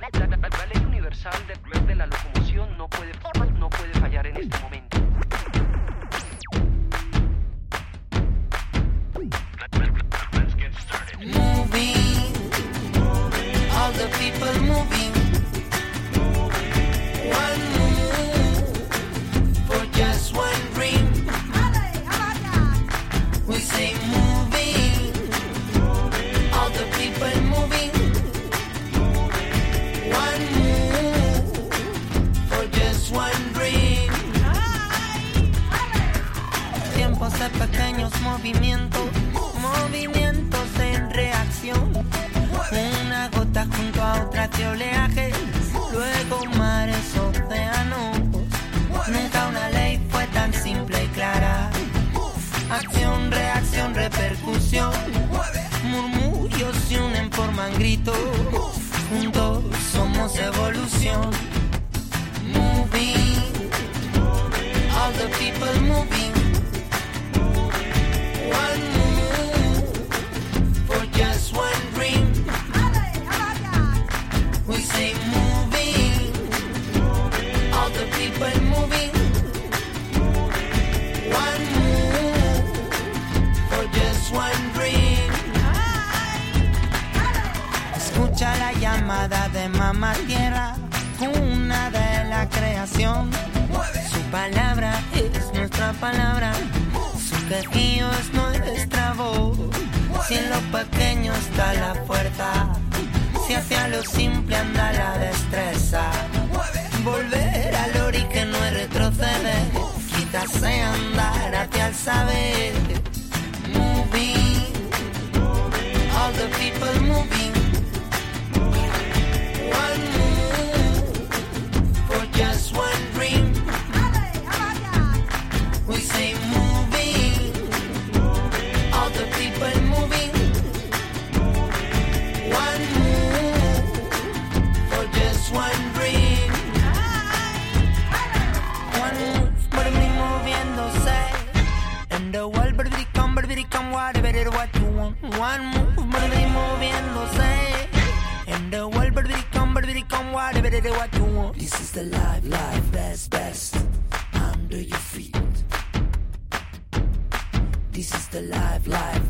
La ley universal de la locomoción no puede fallar en este momento. Moving, all the people moving. One move for just one dream. We say moving, all the people moving. One move for just one dream. Tiempos de pequeños movimientos, movimientos en reacción. Una gota junto a otra de oleaje, luego mares, océanos. Nunca una ley fue tan simple y clara. Acción, reacción, repercusión. Murmullos se unen, forman gritos. Juntos somos evolución. Moving, all the people moving. One move for just one dream. We say moving, all the people moving. One move for just one dream. Escucha la llamada de Mamá Tierra, cuna de la creación. Su palabra es nuestra palabra, su quejío es nuestra voz. Si en lo pequeño está la fuerza, si hacia lo simple anda la destreza. Volver al ori que no es retroceder, quítase andar hacia el saber. Moving, all the people moving. One move for just one dream. We say moving, all the people moving. One move for just one dream. One move, baby, moviéndose. And the world, baby, come, whatever what you want. One move, baby, moviéndose. And the world, baby, come, whatever what you want. This is the life, best under your feet. This is the life,